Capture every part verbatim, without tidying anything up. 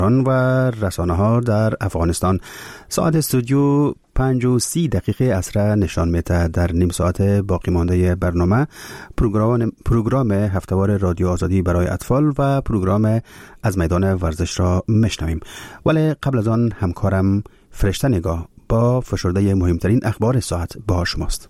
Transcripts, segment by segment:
و رسانه ها در افغانستان. ساعت استودیو پنج و سی دقیقه عصر نشان میده. در نیم ساعت باقی مانده برنامه پروگرام پروگرام هفتهوار رادیو آزادی برای اطفال و پروگرام از میدان ورزش را میشنویم. ولی قبل از آن همکارم فرشته نگاه با فشرده مهمترین اخبار ساعت با شماست.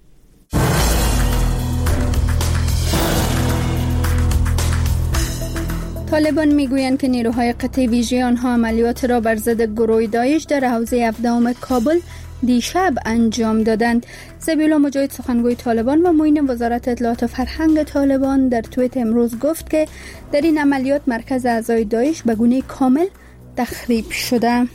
طالبان میگویند که نیروهای قطع ویژه آنها عملیات را بر ضد گروه داعش در حوزه هفدهم کابل دیشب انجام دادند. ذبیحالله مجاهد سخنگوی طالبان و معین وزارت اطلاعات و فرهنگ طالبان در توییت امروز گفت که در این عملیات مرکز اعضای داعش به گونه کامل تخریب شده.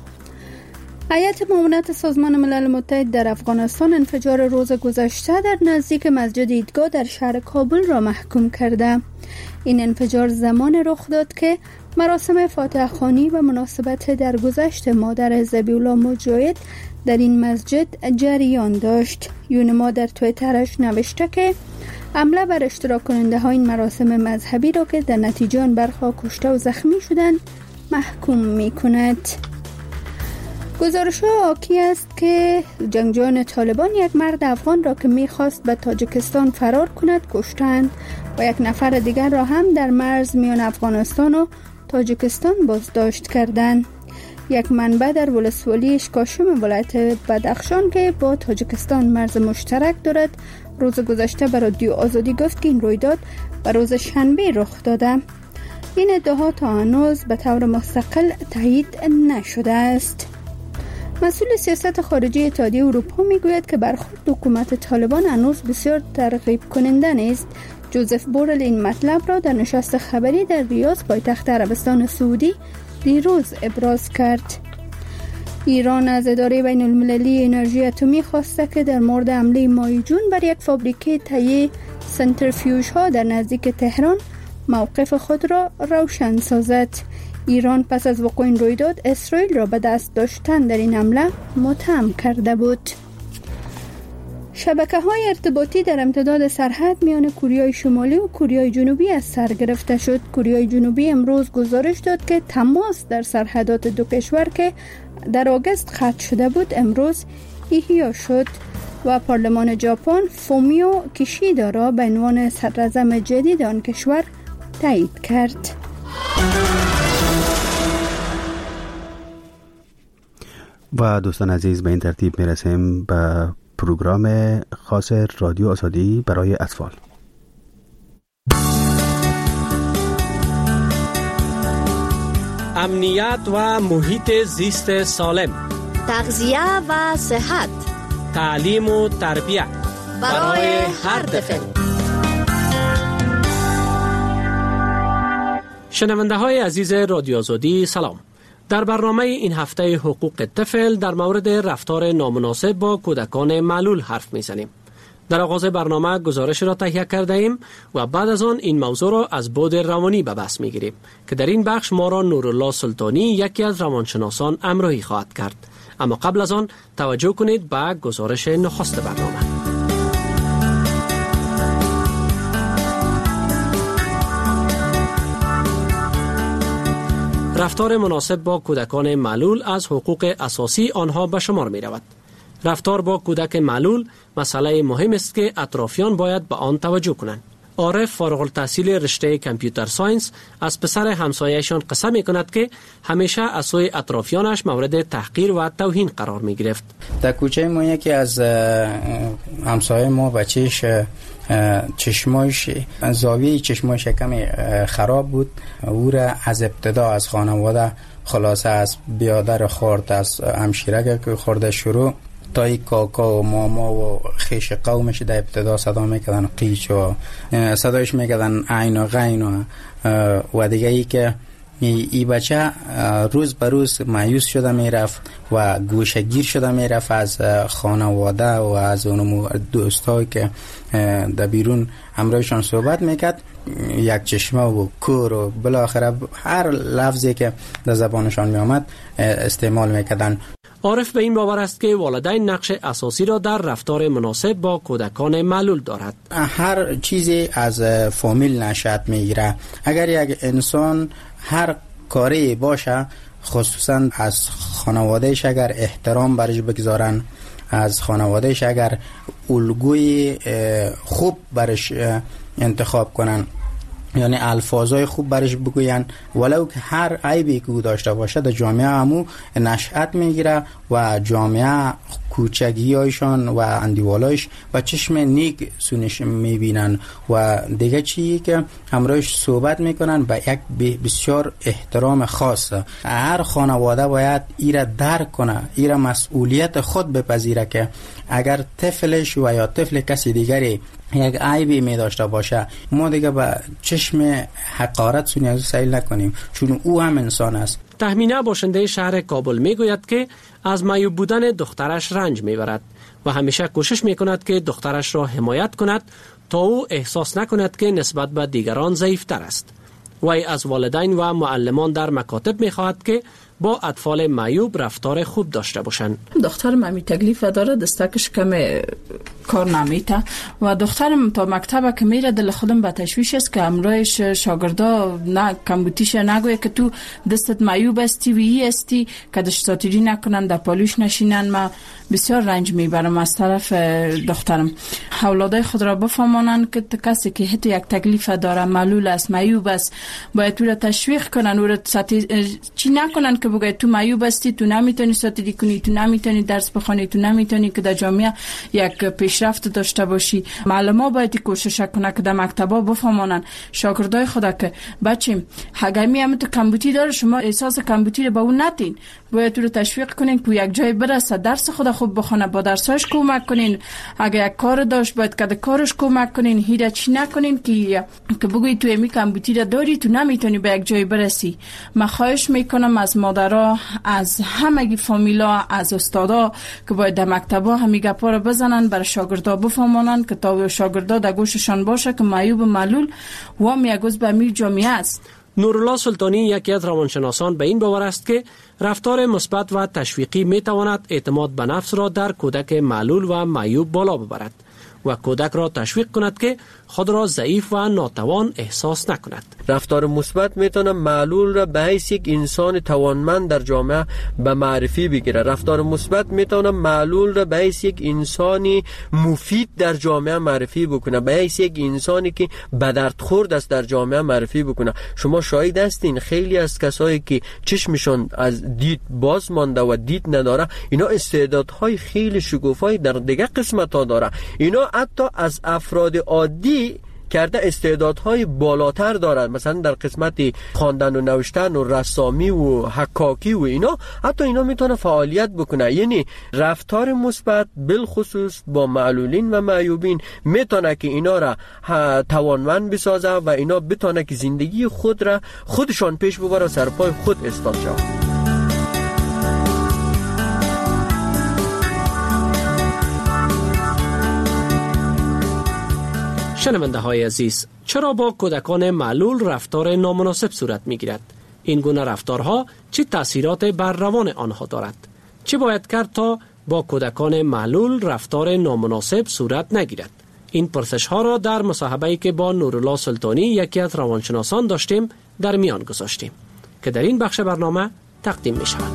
هیئت معاونت سازمان ملل متحد در افغانستان انفجار روز گذشته در نزدیک مسجد عیدگاه در شهر کابل را محکوم کرده. این انفجار زمان رخ داد که مراسم فاتحه خوانی و مناسبت درگذشت مادر ذبیحالله مجاهد در این مسجد جریان داشت. یونما در توییترش نوشته که حمله بر اشتراک کننده ها این مراسم مذهبی را که در نتیجه آن برخا کشته و زخمی شدند محکوم می کند. گزارش حاکی است که جنگجویان طالبان یک مرد افغان را که می‌خواست به تاجیکستان فرار کند کشتند و یک نفر دیگر را هم در مرز میان افغانستان و تاجیکستان بازداشت کردند. یک منبع در ولسوالی اشکاشم ولایت بدخشان که با تاجیکستان مرز مشترک دارد روز گذشته به رادیو آزادی گفت که این رویداد به روز شنبه رخ داده. این ادعا تا هنوز به طور مستقل تایید نشده است. مسئول سیاست خارجی اتحادیه اروپا میگوید که برخورد حکومت طالبان هنوز بسیار ترغیب کننده نیست. جوزف بورل این مطلب را در نشست خبری در ریاض پایتخت عربستان سعودی دیروز ابراز کرد. ایران از اداره بین المللی انرژی اتمی خواسته که در مورد حمله ماه جون بر یک فابریکه تهیه سنتریفیوژ ها در نزدیک تهران موقف خود را روشن سازد. ایران پس از وقوع این رویداد اسرائیل را به دست داشتن در این حمله متهم کرده بود. شبکه‌های ارتباطی در امتداد سرحد میان کوریای شمالی و کوریای جنوبی از سر گرفته شد. کوریای جنوبی امروز گزارش داد که تماس در سرحدات دو کشور که در آگوست قطع شده بود امروز احیا شد و پارلمان ژاپن فومیو کیشیدا را به عنوان صدراعظم جدید آن کشور تایید کرد. و دوستان عزیز به این ترتیب میرسیم به پروگرام خاص رادیو آزادی برای اطفال. امنیت و محیط زیست سالم، تغذیه و صحت، تعلیم و تربیت برای هر طفل. شنونده های عزیز رادیو آزادی سلام. در برنامه این هفته حقوق طفل در مورد رفتار نامناسب با کودکان معلول حرف میزنیم. در آغاز برنامه گزارش را تهیه کرده ایم و بعد از آن این موضوع را از بعد روانی به بحث میگیریم که در این بخش ما را نورالله سلطانی یکی از روانشناسان همراهی خواهد کرد. اما قبل از آن توجه کنید به گزارش نخست برنامه. رفتار مناسب با کودکان معلول از حقوق اساسی آنها به شمار می رود. رفتار با کودک معلول مسئله مهم است که اطرافیان باید به آن توجه کنند. عارف فارغ التحصیل رشته کامپیوتر ساینس از پسر همسایه‌شان قصه می کند که همیشه از سوی اطرافیانش مورد تحقیر و توهین قرار می گرفت. در کوچه ما یکی از همسایه ما بچهش چشمایش زاویه چشمایش کمی خراب بود. او را از ابتدا از خانواده خلاصه از بیادر خورد، از همشیره که خورده شروع تا ای کاکا و ماما و خیش قومش در ابتدا صدا میکردن قیچ و صدایش میکردن عین و غین و, و دیگه ای که ای بچه روز به روز مایوس شده میرفت و گوشگیر شده میرفت از خانواده و از اون دوستایی که در بیرون همراهشان صحبت میکرد. یک چشمه و کور و بالاخره هر لفظی که در زبانشان میامد استعمال میکردن. عارف به این باور است که والدین نقش اساسی را در رفتار مناسب با کودکان معلول دارد. هر چیزی از فامیل نشأت میگیره. اگر یک انسان هر کاری باشه، خصوصا از خانوادهش اگر احترام برش بگذارن، از خانوادهش اگر الگوی خوب برش انتخاب کنن، یعنی الفاظای خوب برش بگوین، ولو که هر عیبی که او داشته باشه در جامعه همو نشأت میگیره و جامعه کوچگیایشان و اندیوالایش و چشم نیک سونش میبینن و دیگه چیزی که همراهش صحبت میکنن به یک بسیار احترام خاص. هر خانواده باید ایره درک کنه، ایره مسئولیت خود بپذیره که اگر طفلش و یا طفل کسی دیگری یک عیبی می داشته باشه، ما دیگه به چشم حقارت سونی از سیل نکنیم، چون او هم انسان است. تهمینه باشنده شهر کابل می گوید که از معیوب بودن دخترش رنج می برد و همیشه کوشش می کند که دخترش را حمایت کند تا او احساس نکند که نسبت به دیگران ضعیفتر است. وی از والدین و معلمان در مکاتب می خواهد که با اطفال معیوب رفتار خوب داشته باشند. دخترم همی تکلیف داره، دستکش کم کار نمیته و دخترم تا مکتب که میره دل خودم به تشویش است که امرایش شاگردا نه کمبوتیش نگویه که تو دستت معیوب استی و ای استی که دشتاتیری نکنن در پالوش نشینن. ما بسیار رنج میبرم از طرف دخترم. اولادای خود را بفهمانن که کسی که حتی یک تکلیف داره، معلول است، معیوب است، باید تو را تشویق کنن، او را چی نکنن که بگه تو معیوب هستی، تو نمیتونی ساتیری کنی، تو نمیتونی درس بخونی، تو نمیتونی که در جامعه یک پیشرفت داشته باشی. معلما باید کوشش کنه که در مکتبا بفهمانن شاگردای خدا که بچیم اگر میام تو کمبوتی داره، شما احساس کمبوتی رو به اون نتین، باید تو رو تشویق کنین که یک جای برسه، درس خدا خوب بخونه، با درساش کمک کنین. اگر یک کار داشت باید که کارش کمک کنین، هیچ چی نکنین که که بگوی تو امی کمبوتی رو داری، تو نمیتونی به یک جای برسی. من خواهش میکنم از مادرها، از همگی فامیلا، از استادا که باید در مکتبا همین گپا رو بزنن، برای شاگردا بفهمونن که تا شاگردا در گوششان باشه که معیوب و معلول و هم یک جزء به می جامعه است. نورالله سلطانی یکی از روانشناسان به این باور است که رفتار مثبت و تشویقی می تواند اعتماد به نفس را در کودک معلول و معیوب بالا ببرد و کودک را تشویق کند که خود را ضعیف و ناتوان احساس نکند. رفتار مثبت میتونه معلول را به حیث یک انسان توانمند در جامعه به معرفی بگیره. رفتار مثبت میتونه معلول را به حیث یک انسانی مفید در جامعه معرفی بکنه، به حیث یک انسانی که به درد خورد است در جامعه معرفی بکنه. شما شاهد هستین خیلی از کسایی که چشمشون از دید باز مانده و دید نداره، اینا استعدادهای خیلی شگوفایی در دیگه قسمت‌ها داره. اینا حتی از افراد عادی کرده استعدادهای بالاتر دارند، مثلا در قسمت خواندن و نوشتن و رسامی و حکاکی و اینا، حتی اینا میتونه فعالیت بکنه. یعنی رفتار مثبت بالخصوص با معلولین و معیوبین میتونه که اینا را توانمند بسازه و اینا بتونه که زندگی خود را خودشان پیش ببره، سر پای خود ایستاد شود. شنونده های عزیز، چرا با کودکان معلول رفتار نامناسب صورت می گیرد؟ این گونه رفتارها چه تأثیرات بر روان آنها دارد؟ چه باید کرد تا با کودکان معلول رفتار نامناسب صورت نگیرد؟ این پرسش ها را در مصاحبه‌ای که با نورالله سلطانی یکی از روانشناسان داشتیم در میان گذاشتیم که در این بخش برنامه تقدیم می شود.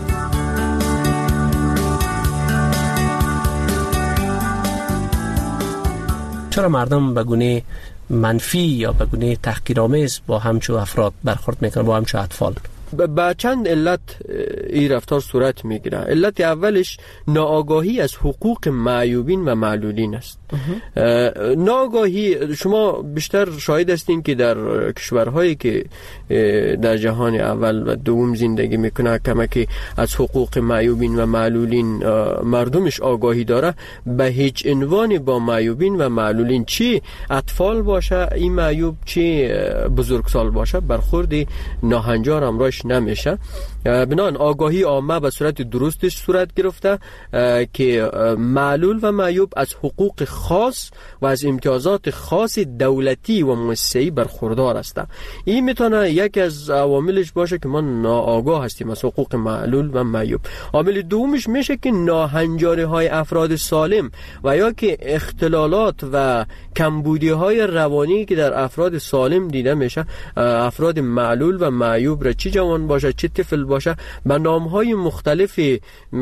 چرا مردم به گونه منفی یا به گونه تحقیرآمیز با همچو افراد برخورد میکنن، با همچو اطفال؟ با چند علت این رفتار صورت میگیره. علت اولش ناآگاهی از حقوق معیوبین و معلولین است. ناآگاهی، شما بیشتر شاهد هستین که در کشورهایی که در جهان اول و دوم زندگی میکنه کمکی از حقوق معیوبین و معلولین مردمش آگاهی داره، به هیچ عنوان با معیوبین و معلولین، چی اطفال باشه این معیوب چی بزرگسال باشه، برخورد ناهنجار امراش نمیشه. بنابراین آگاهی عامه به صورت درستش صورت گرفته که معلول و معیوب از حقوق خاص و از امتیازات خاص دولتی و مؤسسه‌ای برخوردار هستند. این میتونه یکی از عواملش باشه که ما ناآگاه هستیم از حقوق معلول و معیوب. عامل دومش میشه که ناهنجاری های افراد سالم و یا که اختلالات و کمبودی های روانی که در افراد سالم دیده میشه، افراد معلول و معیوب را چه جوان باشه چه طفل باشه به نامهای مختلفی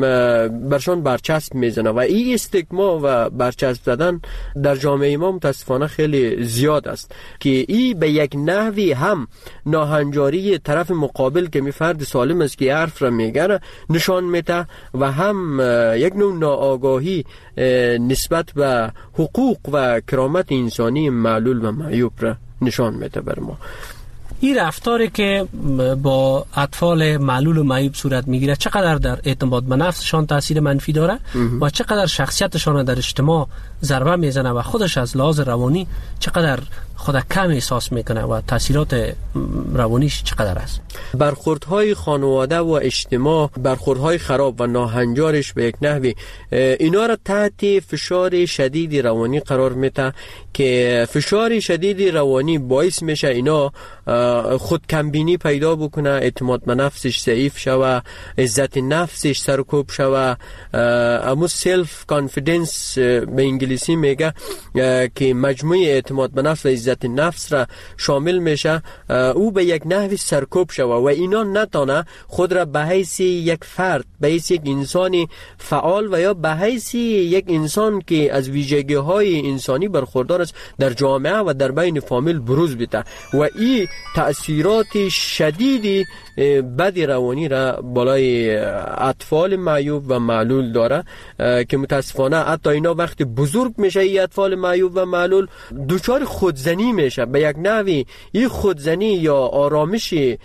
برشان برچسب میزنه و این استیگما و برچسب زدن در جامعه ما متاسفانه خیلی زیاد است که این به یک نحوی هم ناهنجاری طرف مقابل که می فرد سالم است که حرف را میگه نشان میده و هم یک نوع ناآگاهی نسبت به حقوق و کرامت انسانی معلول و معیوب را نشان میده بر ما. این رفتاری که با اطفال معلول و معیوب صورت میگیره چقدر در اعتماد به نفسشان تاثیر منفی داره و چقدر شخصیتشان در اجتماع ضربه میزنه و خودش از لحاظ روانی چقدر خود کم احساس میکنه و تاثیرات روانیش چقدر است؟ برخوردهای خانواده و اجتماع، برخوردهای خراب و ناهنجارش به یک نحوی اینا را تحت فشار شدید روانی قرار میده که فشار شدید روانی باعث میشه اینا خود کمبینی پیدا بکنه، اعتماد به نفسش ضعیف شوه، عزت نفسش سرکوب شوه، امو سلف کانفیدنس به انگلیسی میگه که مجموعه اعتماد به نفس و عزت نفس را شامل میشه، او به یک نحوی سرکوب شوه و اینا نتانه خود را به حیث یک فرد، به حیث یک انسانی فعال و یا به حیث یک انسان که از ویژگی های انسانی برخوردار است در جامعه و در بین فامیل بروز بده و این تأثیرات شدیدی بد روانی را بالای اطفال معیوب و معلول داره که متاسفانه حتی اینا وقتی بزرگ میشه این اطفال معیوب و معلول دچار خودزنی میشه. به یک نحوی این خودزنی یا آرامشی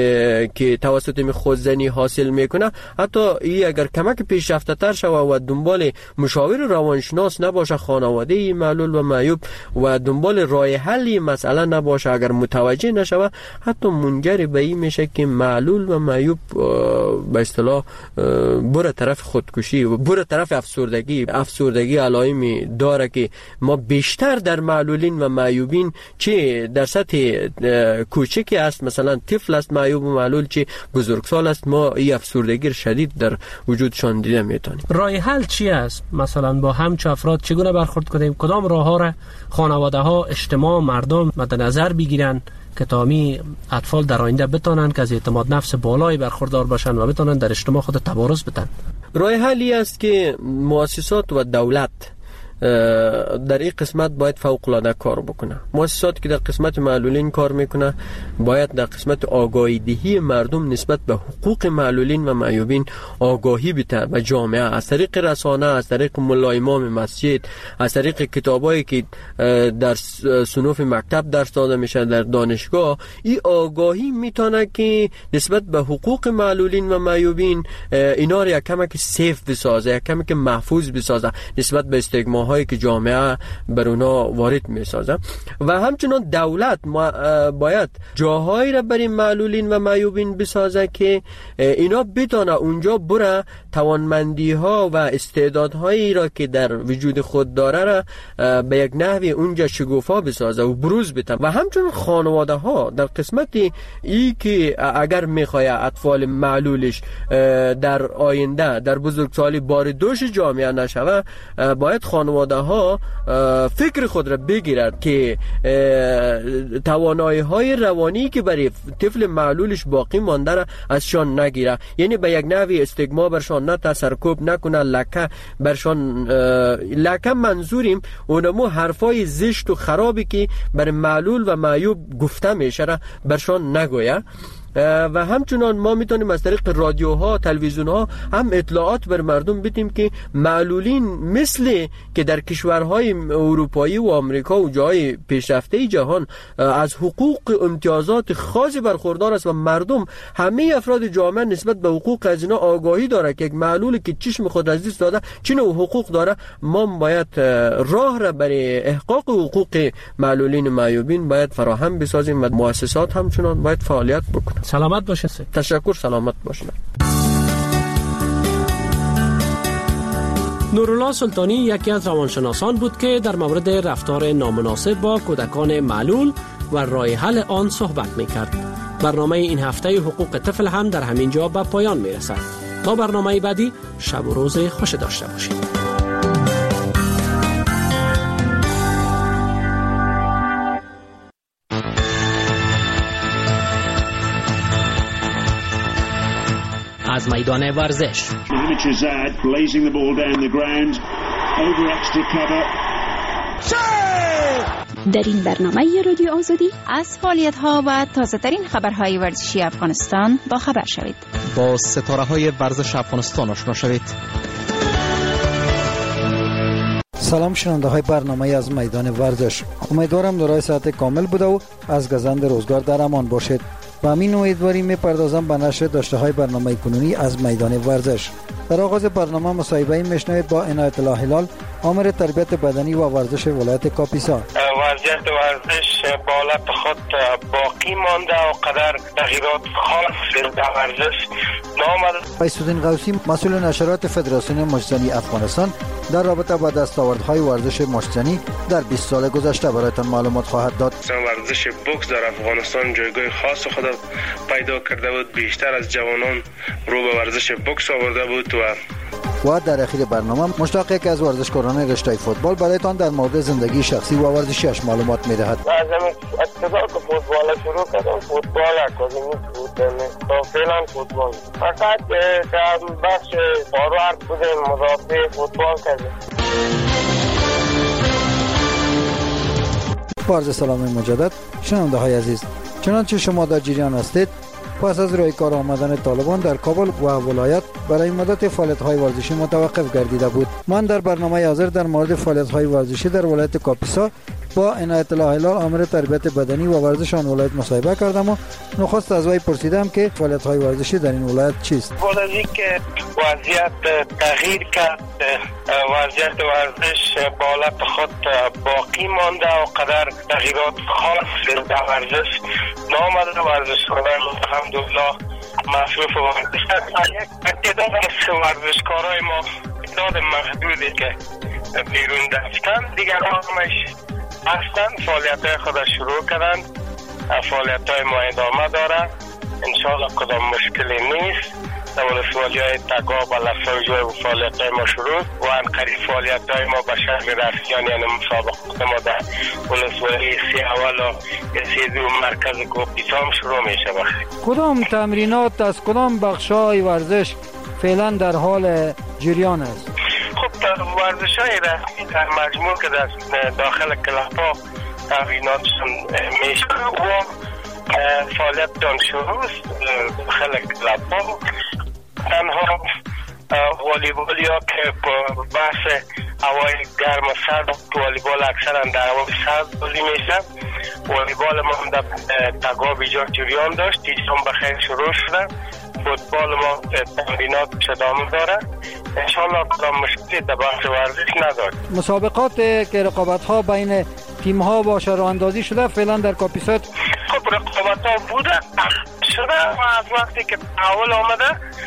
که توسط می خودزنی حاصل میکنه حتی این اگر کمک پیشرفته تر شوه و دنبال مشاور روانشناس نباشه خانواده معلول و معیوب و دنبال راه حل مسئله نباشه، اگر متوجه نشوه حتی منجر به این میشه که معلول و معیوب به اصطلاح بره طرف خودکشی و بره طرف افسردگی. افسردگی علائمی داره که ما بیشتر در معلولین و معیوبین چه در سطح کوچکی است، مثلا طفل است معیوب و معلول، چه بزرگسال است، ما این افسردگی شدید در وجودشان دیده میتونیم. راه حل چی است؟ مثلا با همچه افراد چگونه برخورد کنیم؟ کدام راه ها را خانواده ها، اجتماع، مردم مد نظر بگیرن که تامی اطفال در آینده بتونن که از اعتماد نفس بالایی برخوردار باشن و بتونن در اجتماع خود تبارز بدن؟ راه حلی است که مؤسسات و دولت در این قسمت باید فوق العاده کار بکنه. مؤسساتی که در قسمت معلولین کار میکنه باید در قسمت آگاهی دهی مردم نسبت به حقوق معلولین و معیوبین آگاهی بده به جامعه، از طریق رسانه، از طریق ملا امام مسجد، از طریق کتابایی که در صنوف مکتب درس داده میشه در دانشگاه. این آگاهی میتونه که نسبت به حقوق معلولین و معیوبین اینا را یک کمک سیف بسازه، یک کمک محفوظ بسازه نسبت به استیگما هایی که جامعه بر اونا وارد می سازه. و همچنان دولت باید جاهایی را برای معلولین و معیوبین بسازه که اینا بتونه اونجا بره توانمندی ها و استعدادهایی را که در وجود خود داره را به یک نحوی اونجا شگوفا بسازه و بروز بده. و همچنان خانواده ها در قسمتی ای که اگر میخواه اطفال معلولش در آینده در بزرگسالی بار دوش جامعه نشوه، باید خانواده ها فکر خود را بگیرد که توانایی های روانی که برای طفل معلولش باقی مانده را ازشان نگیره، یعنی به یک نحوی استیگما برشان نه سرکوب نکنه، لکه برشان لکه منظوریم اونمو حرفای زشت و خرابی که برای معلول و معیوب گفته میشه را برشان نگویه. و همچنان ما میتونیم از طریق رادیوها، تلویزیونها هم اطلاعات بر مردم بدیم که معلولین مثل که در کشورهای اروپایی و آمریکا و جای پیشرفته جهان از حقوق امتیازات خاصی برخوردار است و مردم، همه افراد جامعه نسبت به حقوق از اینا آگاهی داره که یک معلولی که چشم خود از دست داده چه نوع حقوق داره. ما باید راه را برای احقاق حقوق معلولین و معیوبین باید فراهم بسازیم و مؤسسات همچنان باید فعالیت بکنه. سلامت باشه. تشکر. سلامت باشه. نورالله سلطانی یکی از روانشناسان بود که در مورد رفتار نامناسب با کودکان معلول و راه حل آن صحبت می‌کرد. برنامه این هفته حقوق طفل هم در همین جا به پایان می‌رسد. تا برنامه بعدی شب و روز خوش داشته باشید. از میدان ورزش. در این برنامه رادیو آزادی از فعالیت‌ها و تازه‌ترین خبرهای ورزشی افغانستان با خبر شوید. با ستاره‌های ورزش افغانستان آشنا شوید. سلام شنونده های برنامه از میدان ورزش. امیدوارم دارای ساعت کامل بوده و از گزند روزگار در امان باشید. با همین امیدواری میپردازم به نشر داشته های برنامه کنونی از میدان ورزش. در آغاز برنامه مصاحبه میشنوید با عنایت الله هلال، آمر تربیت بدنی و ورزش ولایت کاپیسا. وضعیت ورزش با حالت خود باقی مانده و قدر تغییرات خاص در ورزش نامد. فیض‌الدین غوثی، مسئول نشرات فدراسیون مشتزنی افغانستان، در رابطه با دستاوردهای ورزش مشتزنی در بیست سال گذشته برایتان معلومات خواهد داد. ورزش بوکس در افغانستان جایگاه خاص خود پیدا کرده بود. بیشتر از جوانان رو به ورزش بوکس آورده بود و و در اخیر برنامه مشتاق یکی از ورزشکاران رشته فوتبال برایتان در مورد زندگی شخصی و ورزشیش معلومات می‌دهد. از ابتدا که فوتبال شروع کردم، فوتبال اکادمی بود. تا فعلا فوتبال فقط در بخش فاروارد بودیم، مدافع فوتبال کردیم. عرض سلام مجدد شنونده های عزیز، چنانچه شما در جریان هستید، پس از روی کار آمدن طالبان در کابل و ولایت برای مدت فعالیت‌های ورزشی متوقف گردیده بود، من در برنامه حاضر در مورد فعالیت‌های ورزشی در ولایت کاپیسا با عنایت الله هلال، آمر تربیت بدنی و ورزش آن ولایت مصاحبه کردم و نخست از وی پرسیدم که فعالیت‌های ورزشی در این ولایت چیست. بعد از اینکه وضعیت تغییر کرد، وضعیت ورزش با حالت خود باقی مانده و قدر تغییرات خاص در ورزش نامد. ورزشکاران الحمدلله مصروف ورزش هستند. تعداد از ورزشکارای ما تعداد محدودی که بیرون رفتن، دیگر همش هستند، فعالیت‌های خود شروع کردند. فعالیت‌های ما ادامه داره. انشاءالله کدام مشکلی نیست. در ولسوالی‌های تگا و لفظ‌های فعالیت‌های ما شروع و انقریب فعالیت‌های ما به شکل رسمیان یعنی مسابقات ما در ولسوالی سی اول و سی دو مرکز کوپیسام شروع میشه. بخیر. کدام تمرینات از کدام بخش‌های ورزش فعلا در حال جریان است؟ خب در ورزش‌های رسمی در مجموع که در داخل کلاب‌ها تمریناتشون میشه و فعالیتشون شروع است داخل کلاب‌ها. تنها والیبال یا که بحث هوای گرم و سرد، والیبال اکثرا در هوای سرد بازی میشه. والیبال ما هم در تگا بیجا جریان داشت، دیشان بخیر شروع شده. فوتبال ما تمرینات ادامه داره. انشاءالله کدام مشکلی در بحث ورزش ندارد. مسابقات که رقابت ها بین تیم ها باشه راه اندازی شده فعلا در کاپیسا؟ خب رقابت ها بوده شده و از وقتی که تحول آمده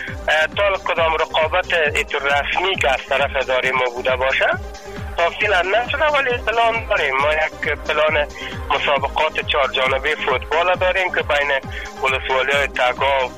تا کدام رقابت ایتو رسمی که از طرف اداره ما بوده باشه تا فعلا نشده، ولی پلان داریم. ما یک پلان مسابقات چهار جانبه فوتبال داریم که بین ولسوالی‌های تگا،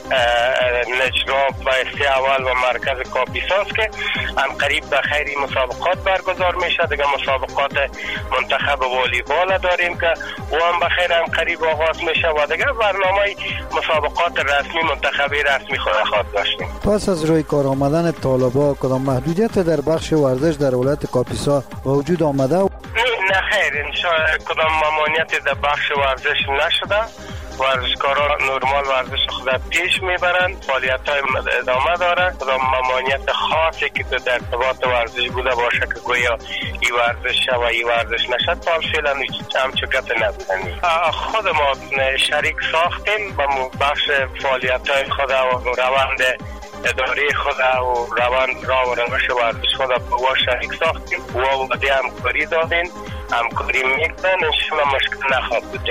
نجراب و سی اول و مرکز کاپیساست که هم قریب به خیری مسابقات برگزار میشه. دیگه مسابقات منتخب والیبال داریم که او هم به خیر هم قریب آغاز میشه و دیگه برنامه مسابقات رسمی منتخبی رسمی خود خواهد داشتیم. پس از روی کار آمدن طالبا کدام محدودیت در بخش ورزش در ولایت کاپیسا وجود آمده؟ نه خیر، انشاءالله کدام ممانعتی در بخش ورزش نشده. ورزشکاران نرمال ورزش خود پیش میبرند، فعالیت‌های ادامه داره. کدام ممانعت خاصی که در ارتباط ورزش بوده باشه که گویا این ورزش شه و این ورزش نشد تا فعلا هم چکت نبودن. خود ما شریک ساختیم با بخش فعالیت‌های خود و روند اداره خود و روند را و روش ورزش خود با شریک ساختیم و وعده همکاری دادیم. همکاری میکنن، انشاءالله مشکل نخواهد بود.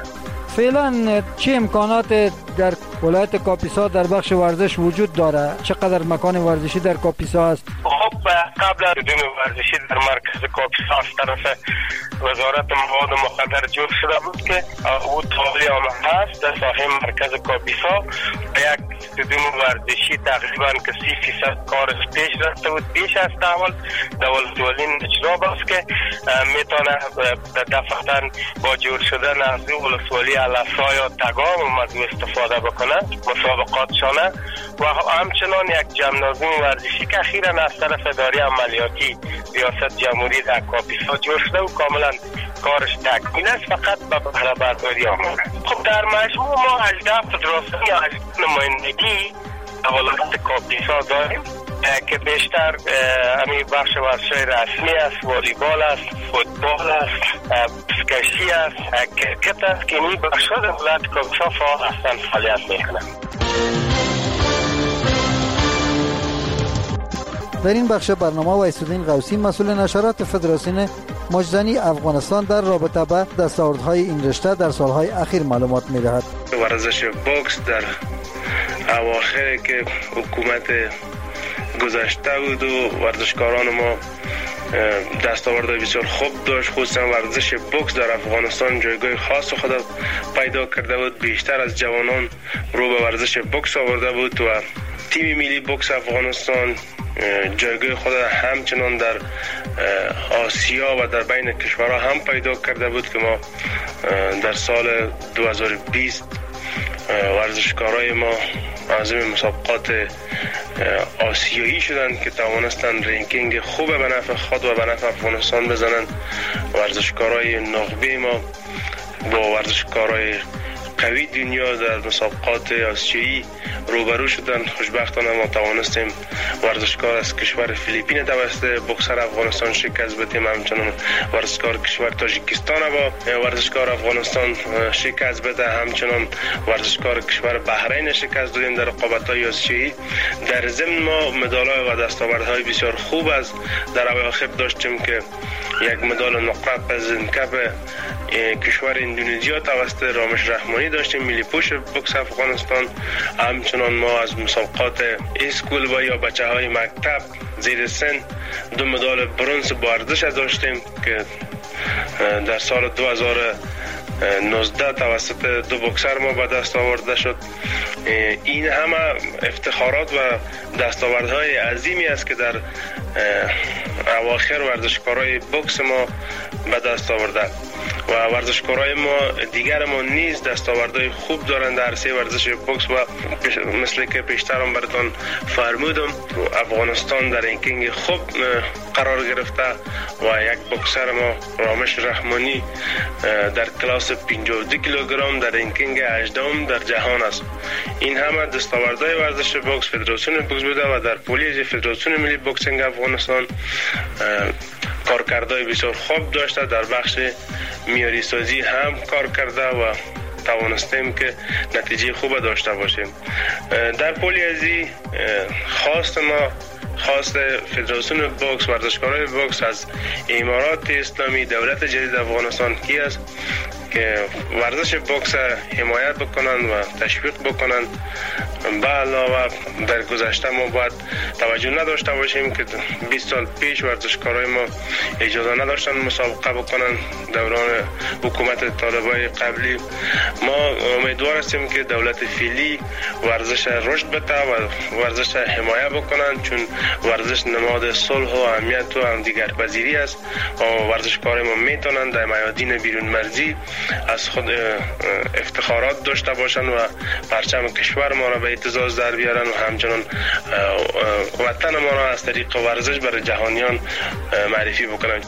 فعلا چه امکانات در ولایت کاپیسا در بخش ورزش وجود داره؟ چقدر مکان ورزشی در کاپیسا است؟ خب خب قبل از بدون ورزشی در مرکز کاپیسا از طرف وزارت مواد مخدر جور شده بود که او تابلی آمده است در ساحه مرکز کاپیسا یک بدون ورزشی تقریبا که سی فیصد کارش پیش رفته بود. پیش از اول دولت ولی اجراب است که میتونه دفعتا با جور شدن از ولسوالی علفا یا تگام مدو استفاده بکنه مسابقاتشانه و همچنان یک جمنازم ورزشی که اخیراً از طرف اداره عملیاتی ریاست جمهوری در کاپیسا جور شده و کاملا کارش تکمیل است، فقط به بهره برداری آمده. خب در مجموع ما هجده فدراسیون یا هجده نمایندگی ولایت کاپیسا داریم که بیشتر همین بخش ورزش‌های رسمی است، والیبال است، فوتبال است، بسکشی است، کرکت است که این بخش‌ها در ولایت کاپیسا فعال هستند، فعالیت میکنند. در این بخش برنامه ویس‌الدین غوثی مسئول نشرات فدراسیون مجزنی افغانستان در رابطه با دستاوردهای این رشته در سالهای اخیر معلومات می‌دهد. ورزش بوکس در اواخر که حکومت گذشته بود و ورزشکاران ما دستاورد بسیار خوب داشت، خصوصا ورزش بوکس در افغانستان جایگاه خاص خود پیدا کرده بود. بیشتر از جوانان رو به ورزش بوکس آورده بود و تیم ملی بوکس افغانستان جایگاه خود همچنان در آسیا و در بین کشورها هم پیدا کرده بود که ما در سال دو هزار و بیست ورزشکارای ما عازم مسابقات آسیایی شدند که توانستند رنکینگ خوب به نفع خود و به نفع افغانستان بزنند. ورزشکارای نخبه ما با ورزشکارای قوی دنیا در مسابقات آسیایی روبرو شدند. خوشبختانه ما توانستیم ورزشکار از کشور فیلیپین توسط بوکسر افغانستان شکست بدیم، همچنان ورزشکار کشور تاجیکستان با ورزشکار افغانستان شکست بده، همچنان ورزشکار کشور بحرین شکست دادیم در رقابت‌های آسیایی. در ضمن ما مدال‌ها و دستاوردهای بسیار خوب است. در اواخر داشتیم که یک مدال نقره زنکپ کشور اندونزیا توسط رامش رحمانی داشتیم، ملی پوش بوکس افغانستان. همچنان ما از مسابقات اسکول و یا بچه های مکتب زیر سن دو مدال برنز با ارزش داشتیم که در سال دو هزار و نوزده توسط دو بوکسر ما به دست آورده شد. این همه افتخارات و دستاوردهای عظیمی است که در اواخر ورزشکارای بوکس ما به دست آورده و ورزشکارای ما دیگر ما نیز دستاوردهای خوب دارند در عرصه ورزش بوکس و مثل که پیشترم براتون فرمودم افغانستان در رنکینگ خوب قرار گرفته و یک بوکسر ما رامش رحمانی در کلاس پنجاه و دو کیلوگرم در رنکینگ هجدهم در جهان است. این همه دستاوردهای ورزش بوکس فدراسیون بوکس بوده و در پولیج فدراسیون ملی بوکسینگ افغانستان کارکردهای بسیار خوب داشته. در بخش معیاری سازی هم کار کرده و توانستیم که نتیجه خوب داشته باشیم. در پولیازی خواست ما خواست فدراسیون بوکس ورزشکارای بوکس از امارات اسلامی دولت جدید افغانستان کی است که ورزش بوکس حمایت بکنند و تشویق بکنند. به علاوه در گذشته ما باید توجه نداشته باشیم که بیست سال پیش ورزشکارای ما اجازه نداشتن مسابقه بکنند دوران حکومت طالبای قبلی. ما امیدوار هستیم که دولت فعلی ورزش رشد بده و ورزش حمایت بکنند، چون ورزش نماد صلح و امنیت و همدیگرپذیری است و ورزشکارای ما میتونند در میادین بیرون مرزی از خود افتخارات داشته باشند و پرچم کشور ما را به اعتزاز در بیارن و همچنان وطن ما را از طریق ورزش برای جهانیان معرفی بکنند.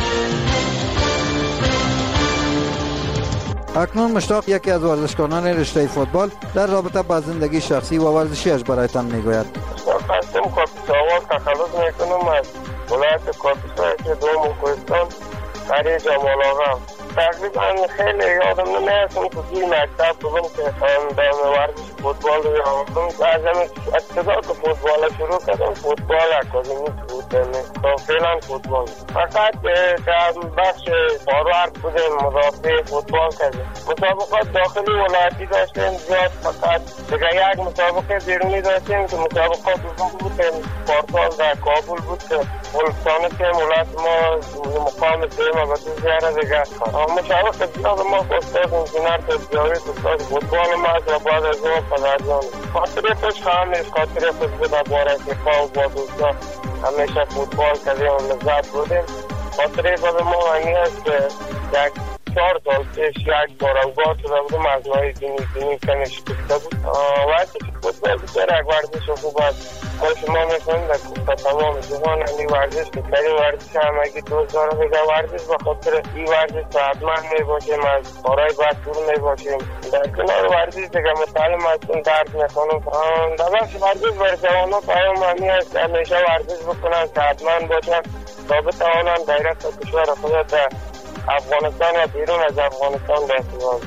اکنون مشتاق یکی از ورزشکاران رشته فوتبال در رابطه با زندگی شخصی و ورزشیش برایتان میگوید. قسم کاپیسا تخلص میکنم از ولایت کاپیسا که دوم کوهستان قریه جمال آقا. تقریبا خیلی یادم نمیاد که توی مکتب بودم که دام ورزش فوتبال رو آموختم. از همین ابتدا که فوتبال شروع کردم فوتبال اکادمی بود. تا فعلا فوتبال فقط بخش فاروارد بودیم، مدافع فوتبال کردیم. مسابقات داخلی ولایتی داشتیم زیاد، فقط دیگه یک مسابقه بیرونی داشتیم که مسابقات بود پارسال در کابل بود که ولستان که ولایت ما مقام سیم و دو زیاره دیگه مسابقه زیاد ما استاد انجینر تجاری استاد فوتبال ما از و بعد از اون پدرجان خاطره خوش خواهمیش خاطره خوش بوده باره اتفاق و با دوستا همیشه فوتبال کردیم و لذت بودیم. خاطره بعد ما همی هست که یک چهار سال پیش یک بار اوگاه شده بودم از نهای دینی دینی کمی شکسته بود. وقتی که فوتبال بسیار یک ورزش خوب است. ما شما میکنیم در کفتا تمام جوان همی ورزش که کاری ورزش همگی دوست دارم دیگه ورزش بخاطر این ورزش صحتمند میباشیم، از کارهای بد دور میباشیم. در کنار ورزش دیگه متعلم هستیم درد میخونم. در بخش ورزش بر جوانان پیام همی هست همیشه ورزش بکنن، صحتمند باشن تا بتوانن غیرت و کشور خود در افغانستان و بیرون از افغانستان بهتران.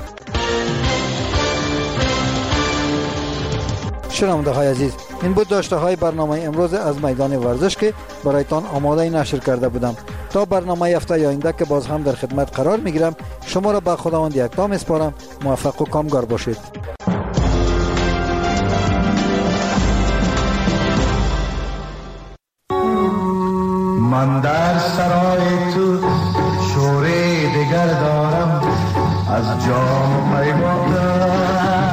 شنونده های عزیز، این بود داشته های برنامه امروز از میدان ورزش که برایتان آماده نشر کرده بودم. تا برنامه هفته آینده که باز هم در خدمت قرار میگیرم، شما را به خداوند یکتا میسپارم. موفق و کامگار باشید. من در سرای تو شوری دیگر دارم از جام پیمانده